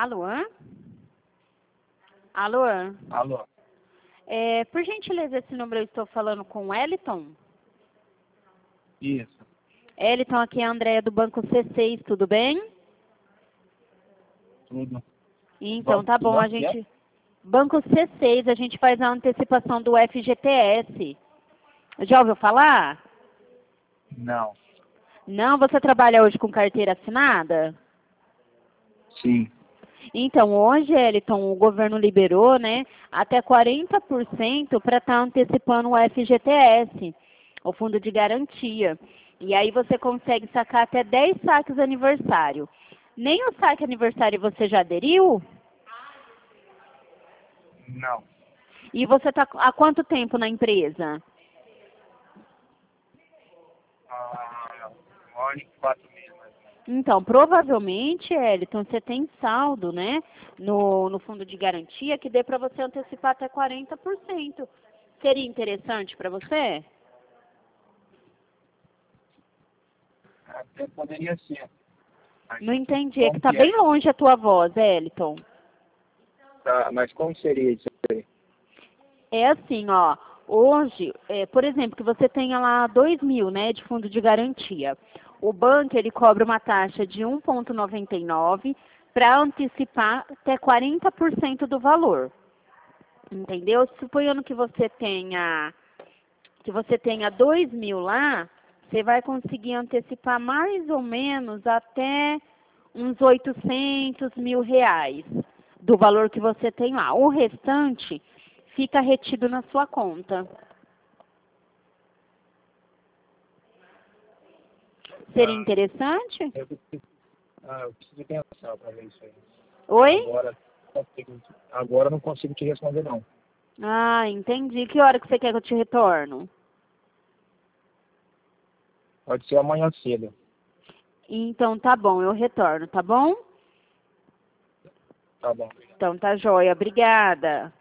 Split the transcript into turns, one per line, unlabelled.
Alô? Alô?
Alô?
Por gentileza, esse número eu estou falando com o Eliton?
Isso.
Eliton, aqui é a Andréia do Banco C6, tudo bem?
Tudo.
Então, tá bom, a gente... Banco C6, a gente faz a antecipação do FGTS. Já ouviu falar?
Não.
Não? Você trabalha hoje com carteira assinada?
Sim.
Então, hoje, Eliton, o governo liberou, né, até 40% para estar antecipando o FGTS, o Fundo de Garantia. E aí você consegue sacar até 10 saques aniversário. Nem o saque aniversário você já aderiu?
Não.
E você está há quanto tempo na empresa?
1 ano e 4 meses, mais ou menos.
Então, provavelmente, Eliton, você tem saldo, né, no Fundo de Garantia que dê para você antecipar até 40%. Seria interessante para você?
Até poderia ser. Mas
Não entendi, é que
como
está
que é?
bem longe a tua voz, Eliton.
Tá, mas como seria isso aí?
É assim, ó, hoje, por exemplo, que você tenha lá 2.000, né, de fundo de garantia. O banco, ele cobra uma taxa de 1,99 para antecipar até 40% do valor. Entendeu? Suponhando que você tenha 2.000 lá, você vai conseguir antecipar mais ou menos até uns 800 mil reais do valor que você tem lá. O restante fica retido na sua conta. Seria interessante?
Eu preciso pensar para ver isso aí.
Oi?
Agora eu não consigo te responder, não.
Ah, entendi. Que hora que você quer que eu te retorno?
Pode ser amanhã cedo.
Então tá bom, eu retorno, tá bom?
Tá bom.
Então tá joia. Obrigada.